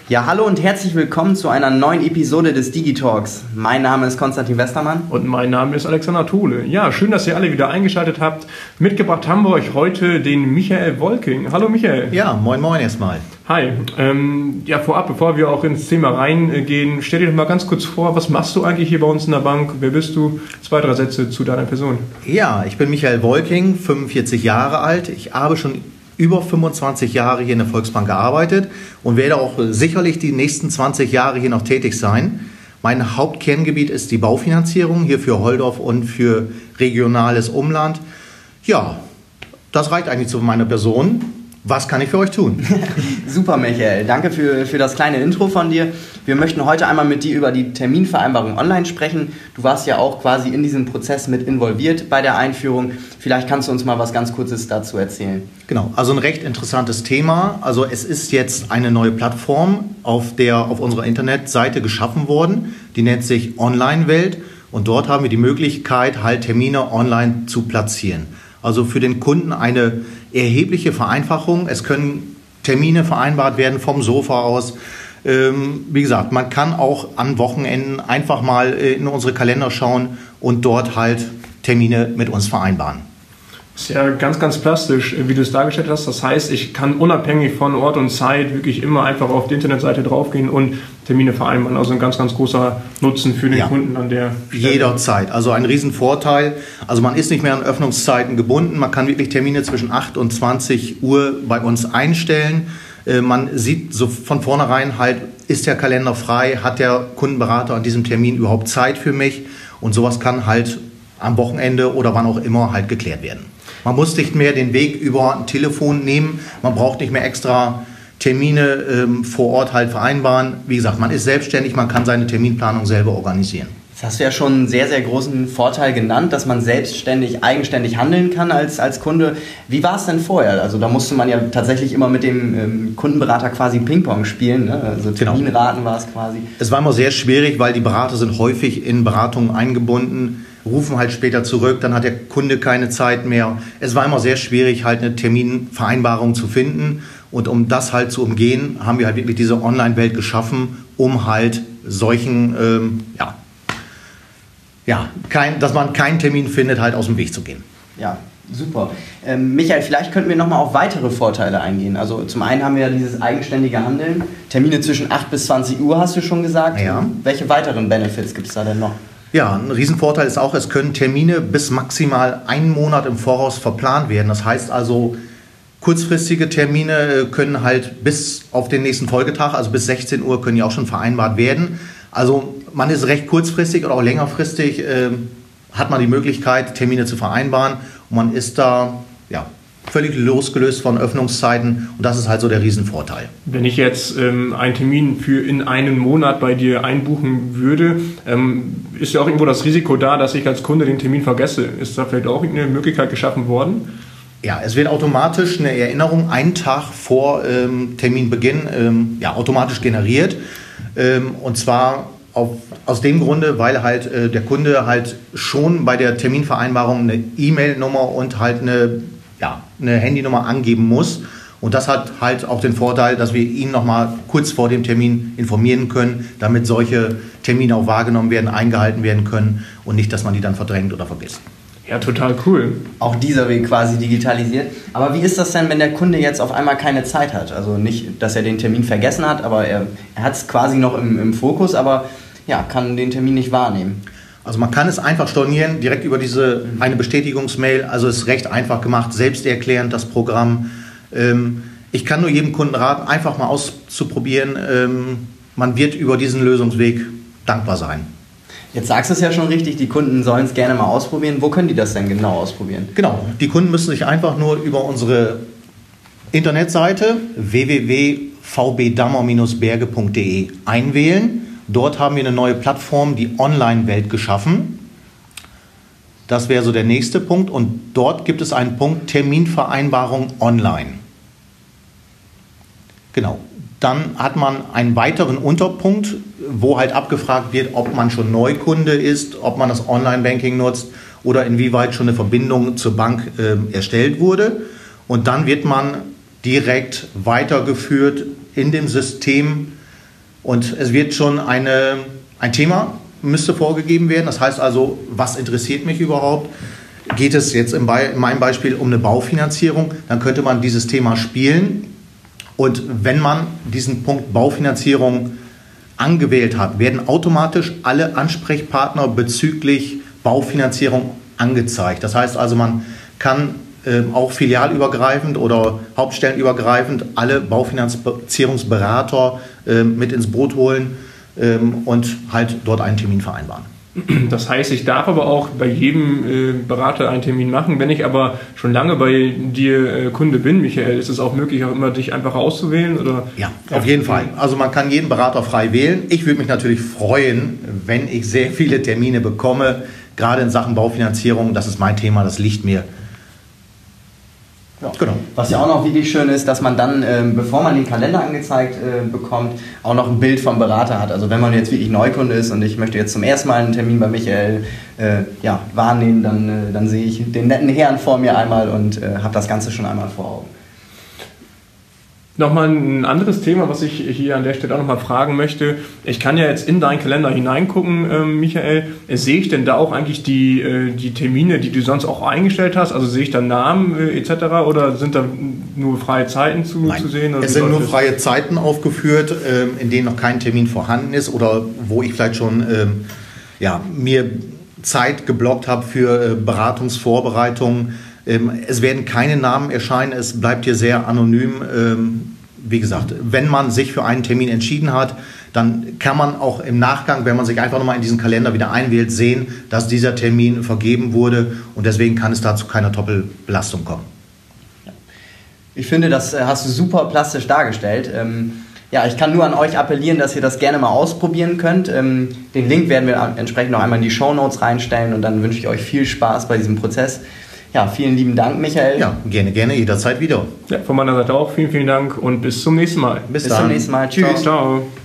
Ja, hallo und herzlich willkommen zu einer neuen Episode des Digitalks. Mein Name ist Konstantin Westermann. Und mein Name ist Alexander Thuhle. Ja, schön, dass ihr alle wieder eingeschaltet habt. Mitgebracht haben wir euch heute den Michael Wolking. Hallo Michael. Ja, moin moin erstmal. Hi. Vorab, bevor wir auch ins Thema reingehen, stell dir doch mal ganz kurz vor, was machst du eigentlich hier bei uns in der Bank? Wer bist du? 2, 3 Sätze zu deiner Person. Ja, ich bin Michael Wolking, 45 Jahre alt. Ich habe schon über 25 Jahre hier in der Volksbank gearbeitet und werde auch sicherlich die nächsten 20 Jahre hier noch tätig sein. Mein Hauptkerngebiet ist die Baufinanzierung hier für Holdorf und für regionales Umland. Ja, das reicht eigentlich zu meiner Person. Was kann ich für euch tun? Super, Michael. Danke für das kleine Intro von dir. Wir möchten heute einmal mit dir über die Terminvereinbarung online sprechen. Du warst ja auch quasi in diesem Prozess mit involviert bei der Einführung. Vielleicht kannst du uns mal was ganz Kurzes dazu erzählen. Genau, also ein recht interessantes Thema. Also es ist jetzt eine neue Plattform auf unserer Internetseite geschaffen worden. Die nennt sich Online-Welt und dort haben wir die Möglichkeit, halt Termine online zu platzieren. Also für den Kunden eine erhebliche Vereinfachung. Es können Termine vereinbart werden vom Sofa aus. Wie gesagt, man kann auch an Wochenenden einfach mal in unsere Kalender schauen und dort halt Termine mit uns vereinbaren. Das ist ja ganz, ganz plastisch, wie du es dargestellt hast. Das heißt, ich kann unabhängig von Ort und Zeit wirklich immer einfach auf die Internetseite draufgehen und Termine vereinbaren. Also ein ganz, ganz großer Nutzen für den Kunden an der Stelle. Jederzeit. Also ein Riesenvorteil. Also man ist nicht mehr an Öffnungszeiten gebunden. Man kann wirklich Termine zwischen 8 und 20 Uhr bei uns einstellen. Man sieht so von vornherein halt, ist der Kalender frei? Hat der Kundenberater an diesem Termin überhaupt Zeit für mich? Und sowas kann halt am Wochenende oder wann auch immer halt geklärt werden. Man muss nicht mehr den Weg über ein Telefon nehmen. Man braucht nicht mehr extra Termine vor Ort halt vereinbaren. Wie gesagt, man ist selbstständig, man kann seine Terminplanung selber organisieren. Jetzt hast du ja schon einen sehr, sehr großen Vorteil genannt, dass man selbstständig, eigenständig handeln kann als Kunde. Wie war es denn vorher? Also da musste man ja tatsächlich immer mit dem Kundenberater quasi Ping-Pong spielen, ne? Also Terminraten war es quasi. Es war immer sehr schwierig, weil die Berater sind häufig in Beratungen eingebunden, rufen halt später zurück, dann hat der Kunde keine Zeit mehr. Es war immer sehr schwierig, halt eine Terminvereinbarung zu finden. Und um das halt zu umgehen, haben wir halt wirklich diese Online-Welt geschaffen, um halt solchen, dass man keinen Termin findet, halt aus dem Weg zu gehen. Ja, super. Michael, vielleicht könnten wir nochmal auf weitere Vorteile eingehen. Also zum einen haben wir ja dieses eigenständige Handeln. Termine zwischen 8 bis 20 Uhr hast du schon gesagt. Ja. Welche weiteren Benefits gibt es da denn noch? Ja, ein Riesenvorteil ist auch, es können Termine bis maximal 1 Monat im Voraus verplant werden. Das heißt also, kurzfristige Termine können halt bis auf den nächsten Folgetag, also bis 16 Uhr, können ja auch schon vereinbart werden. Also man ist recht kurzfristig oder auch längerfristig, hat man die Möglichkeit, Termine zu vereinbaren. Und man ist da völlig losgelöst von Öffnungszeiten und das ist halt so der Riesenvorteil. Wenn ich jetzt einen Termin für in einen Monat bei dir einbuchen würde, ist ja auch irgendwo das Risiko da, dass ich als Kunde den Termin vergesse. Ist da vielleicht auch eine Möglichkeit geschaffen worden? Ja, es wird automatisch eine Erinnerung einen Tag vor Terminbeginn automatisch generiert. Und zwar aus dem Grunde, weil halt der Kunde halt schon bei der Terminvereinbarung eine E-Mail-Nummer und halt eine Handynummer angeben muss. Und das hat halt auch den Vorteil, dass wir ihn nochmal kurz vor dem Termin informieren können, damit solche Termine auch wahrgenommen werden, eingehalten werden können und nicht, dass man die dann verdrängt oder vergisst. Ja, total cool. Auch dieser Weg quasi digitalisiert. Aber wie ist das denn, wenn der Kunde jetzt auf einmal keine Zeit hat? Also nicht, dass er den Termin vergessen hat, aber er hat es quasi noch im Fokus, aber kann den Termin nicht wahrnehmen. Also man kann es einfach stornieren, direkt über eine Bestätigungsmail. Also es ist recht einfach gemacht, selbsterklärend das Programm. Ich kann nur jedem Kunden raten, einfach mal auszuprobieren. Man wird über diesen Lösungsweg dankbar sein. Jetzt sagst du es ja schon richtig, die Kunden sollen es gerne mal ausprobieren. Wo können die das denn genau ausprobieren? Genau, die Kunden müssen sich einfach nur über unsere Internetseite www.vbdammer-berge.de einwählen. Dort haben wir eine neue Plattform, die Online-Welt, geschaffen. Das wäre so der nächste Punkt. Und dort gibt es einen Punkt Terminvereinbarung online. Genau. Dann hat man einen weiteren Unterpunkt, wo halt abgefragt wird, ob man schon Neukunde ist, ob man das Online-Banking nutzt oder inwieweit schon eine Verbindung zur Bank erstellt wurde. Und dann wird man direkt weitergeführt in dem System Und es wird schon ein Thema müsste vorgegeben werden. Das heißt also, was interessiert mich überhaupt? Geht es jetzt in meinem Beispiel um eine Baufinanzierung, dann könnte man dieses Thema spielen. Und wenn man diesen Punkt Baufinanzierung angewählt hat, werden automatisch alle Ansprechpartner bezüglich Baufinanzierung angezeigt. Das heißt also, man kann auch filialübergreifend oder hauptstellenübergreifend alle Baufinanzierungsberater mit ins Boot holen und halt dort einen Termin vereinbaren. Das heißt, ich darf aber auch bei jedem Berater einen Termin machen. Wenn ich aber schon lange bei dir Kunde bin, Michael, ist es auch möglich, auch immer dich einfach auszuwählen? Oder? Ja, auf jeden Fall. Also man kann jeden Berater frei wählen. Ich würde mich natürlich freuen, wenn ich sehr viele Termine bekomme, gerade in Sachen Baufinanzierung. Das ist mein Thema, das liegt mir. Ja. Genau. Was ja auch noch wirklich schön ist, dass man dann, bevor man den Kalender angezeigt bekommt, auch noch ein Bild vom Berater hat. Also wenn man jetzt wirklich Neukunde ist und ich möchte jetzt zum ersten Mal einen Termin bei Michael wahrnehmen, dann sehe ich den netten Herrn vor mir einmal und habe das Ganze schon einmal vor Augen. Nochmal ein anderes Thema, was ich hier an der Stelle auch nochmal fragen möchte. Ich kann ja jetzt in deinen Kalender hineingucken, Michael. Sehe ich denn da auch eigentlich die Termine, die du sonst auch eingestellt hast? Also sehe ich da Namen etc. oder sind da nur freie Zeiten zu sehen? Oder es sind nur freie Zeiten aufgeführt, in denen noch kein Termin vorhanden ist oder wo ich vielleicht schon mir Zeit geblockt habe für Beratungsvorbereitungen. Es werden keine Namen erscheinen, es bleibt hier sehr anonym. Wie gesagt, wenn man sich für einen Termin entschieden hat, dann kann man auch im Nachgang, wenn man sich einfach nochmal in diesen Kalender wieder einwählt, sehen, dass dieser Termin vergeben wurde und deswegen kann es da zu keiner Doppelbelastung kommen. Ich finde, das hast du super plastisch dargestellt. Ich kann nur an euch appellieren, dass ihr das gerne mal ausprobieren könnt. Den Link werden wir entsprechend noch einmal in die Shownotes reinstellen und dann wünsche ich euch viel Spaß bei diesem Prozess. Ja, vielen lieben Dank, Michael. Ja, gerne, jederzeit wieder. Ja, von meiner Seite auch vielen Dank und bis zum nächsten Mal. Bis zum nächsten Mal. Tschüss. Ciao.